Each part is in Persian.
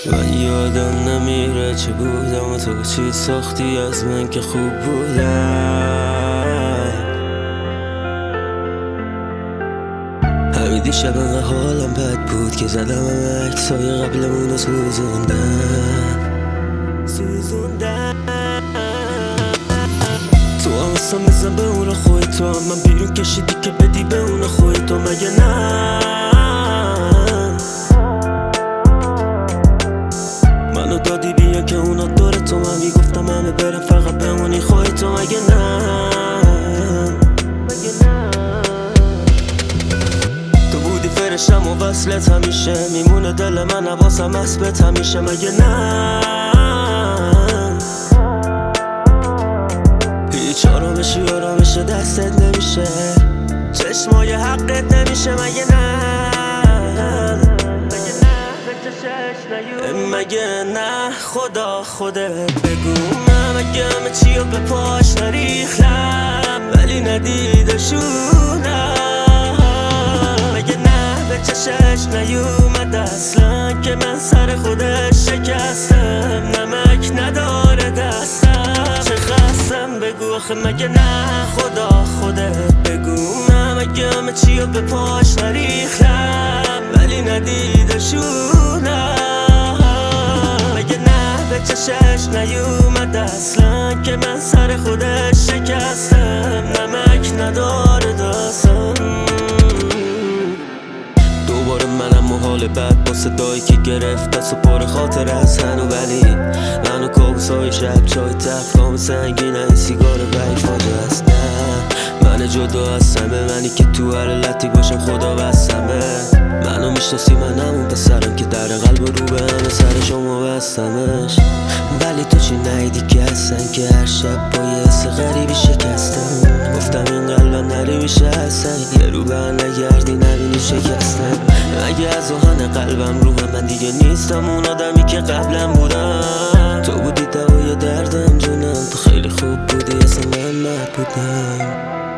من یادم نمیره چه بودم و تو چی ساختی از من که خوب بودم. همین دیشب انقدر حالم بد بود که زدم عکسای قبلمون رو سوزوندم. تو هم اصلا بزن به اون خوی تو هم من بیرون کشیدی که بدی به اون خوی تو مگه نه؟ منو دادی بیا که اونا دور تو من میگفتم همه برم فقط بمونی خوی تو مگه نه؟ تو بودی فرشتم و وصلت همیشه میمونه دل من حواسم اسبت همیشه مگه نه؟ هیچ آرامش دستت نمیشه چشمای حقت نمیشه مگه نه؟ مگه نه خدا خودت بگو من مگه همه چیو به پاش نریختم ولی ندیدشونم. مگه نه به چشش نیومد اصلا که من سر خودش شکستم نمک نداره دستم چه خستم بگو آخه مگه نه خدا خودت بگو من مگه همه چیو به پاش نریختم ولی ندیدشونم. چشش نیومد اصلا که من سر خودش شکستم نمک نداره دستم. دوباره منم و حال بد با صدایی که گرفت دست و پر خاطر از هنو ولی منو کابوسای شب چای تفکام سنگین این سیگار بای فاجه است نه من جدا هستمه منی که تو هر لطی باشم خدا بستمه منو میشناسی من همون پسرم که در قلب رو به همه سر شما بستمش ولی تو چی نیدی که هستن که هر شب با یه حس غریبی شکستم گفتم این قلبم نری میشه هستن یه رو به نگردی نبینی شکستم اگه از آهن قلبم رو من دیگه نیستم اون آدمی که قبلم بودم تو بودی دوای دردم جونم تو خیلی خوب بودی اصلا من نبودم.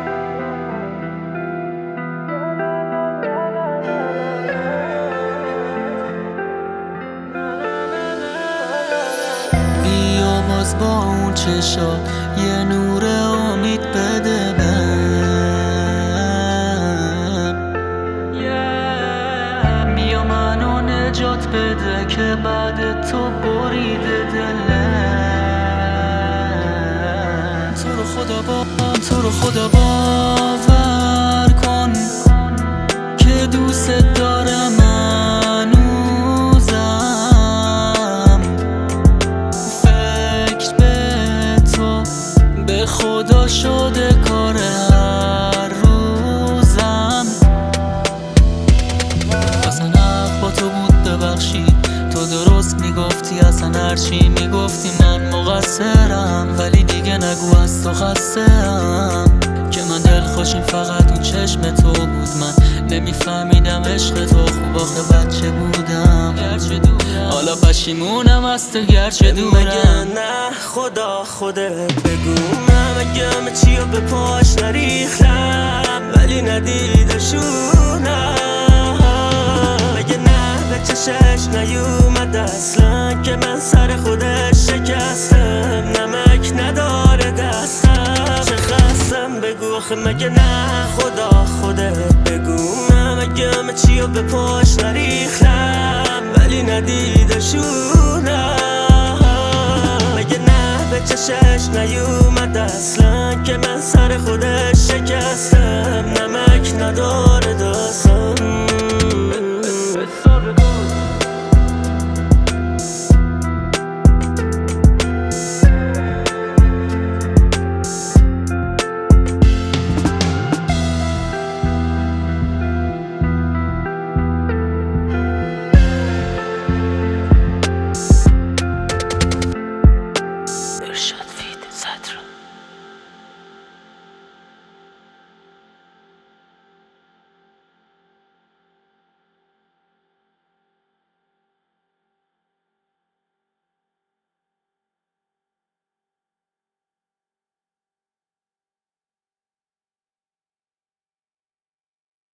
باز با اون چشات یه نور امید بده بیا منو نجات بده که بعد تو بریده دلم تو رو خدا باور کن که دوست دارم خدا شده کار هر روزم اصلا حق با تو بود ببخشید تو درست میگفتی اصلا هرچی میگفتی من مقصرم ولی دیگه نگو از تو خسته‌ام که من دلخوشیم فقط اون چشم تو بود من نمیفهمیدم عشق تو خوب آخه بچه بودم حالا پشیمونم از تو گرچه دورم. مگه نه خدا خودت بگو من مگه همه چیو به پاش نریختم ولی ندیدشونم. مگه نه به چشش نیومد اصلا که من سر خودش شکستم نمک نداره دستم چه خستم بگو آخه مگه نه خدا خودت بگو من مگه همه چیو به پاش نریختم